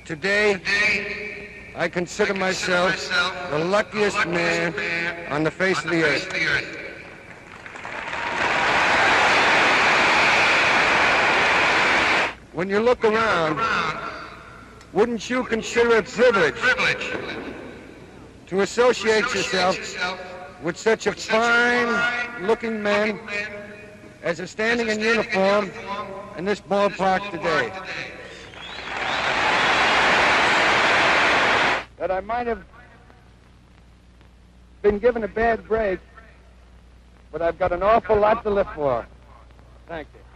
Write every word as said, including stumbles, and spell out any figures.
Today, I consider myself the luckiest man on the face of the earth. When you look around, wouldn't you consider it a privilege to associate yourself with such a fine-looking man as is standing in uniform in this ballpark today? That I might have been given a bad break, but I've got an awful lot to live for. Thank you.